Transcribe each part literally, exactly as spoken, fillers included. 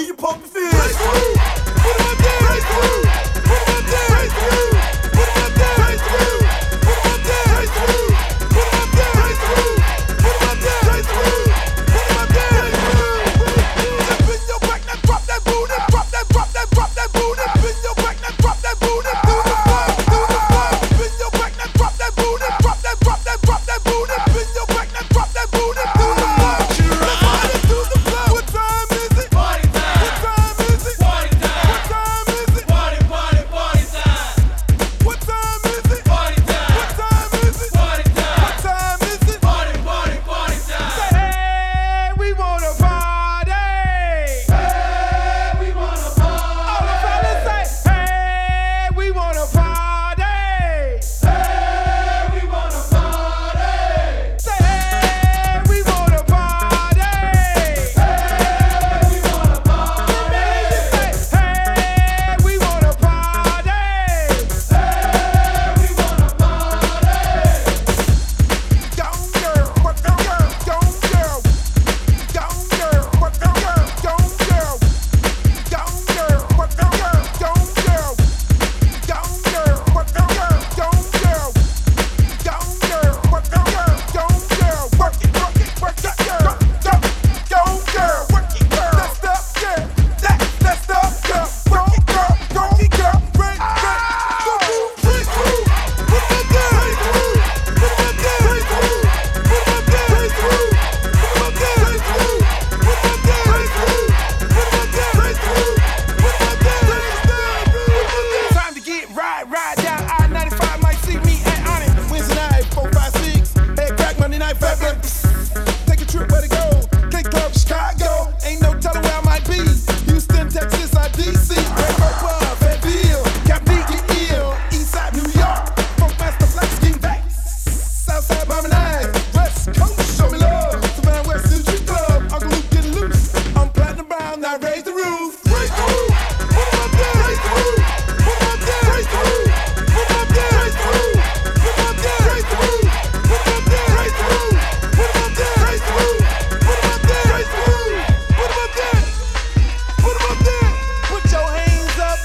you pump your fist. Break through. Put 'em up there. Break through. Put 'em up there. Break through. Put 'em up there. Break through. Put 'em up there. Break through. Put 'em up there. Break through. Put 'em up there. Break through. Put 'em up there. Break through. Step in your back, now drop that booty. Drop that, drop that, drop that booty. Spin your back, now drop that booty. Do the flow, do the flow. Spin your back, now drop that booty. Drop that, drop that, drop that booty. Spin your back, now drop that booty. Do the flow. Let's ride it to the flow. What time is it? Party time. What time is it? Party time. What time is it? Party, party, party time. What time is it? Party time. What time is it? Party time. What time is it? Party, party, party time. Hey, we wanna party. Hey, we wanna All the party. fellas say, hey, we wanna party. Hey, we wanna party. Say, hey, we wanna party. Hey, we wanna party. Say, hey, we wanna party. Hey, we wanna party. Gone girl, what gone girl, gone girl. Gone girl, what gone girl, gone girl. Gone girl, what gone girl, gone girl. Gone girl, what gone girl, gone girl. Gone girl, what gone girl, gone girl. Work it, work it, work it, girl. Go, gone girl, work it, girl. That's the girl, that, that's the girl. Work it, girl, work it, girl. Break, break, go move, break through. Put 'em up there, break through. Put 'em up there, break through. Put 'em up there, break through. Put 'em up there, break through. Put 'em up there, break through. Put 'em up there, break through. Put 'em up there, break through. Time to get right, ride down I ninety-five. Might see me at on it. Wednesday night, four, five, six. Head crack Monday night, fat blood. Take a trip where to go. Click Club Chicago. Ain't no telling where I might be. Houston, Texas, or D C. Rainbow Club, Fayetteville. Cap D, get ill. Eastside, New York. Funkmaster Flex, King Back. Southside, Bomber Nine. West Coast, show me love. Savannah West Street Club. Uncle Luke getting loose. I'm platinum brown, now raise the roof. Break through. Put 'em up there, break through. Put 'em up there, break through. Put 'em up there, break through. Put 'em up there, break through. Put 'em up there, break through. Put 'em up there, break through. Put 'em up there, break through. Put 'em up there. Put 'em up there. Put your hands up.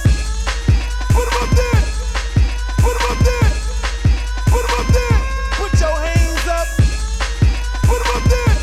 Put 'em up there. Put 'em up there. Put 'em up there. Put your hands up. Put 'em up there.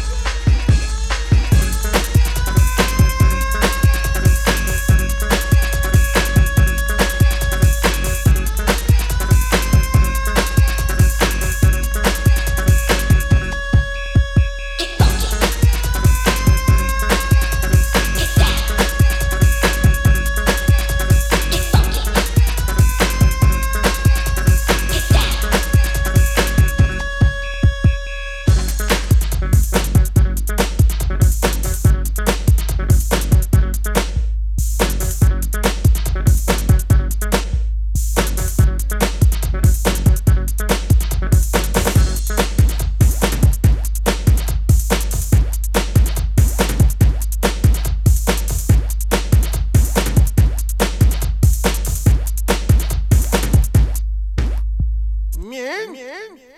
Mien, mien.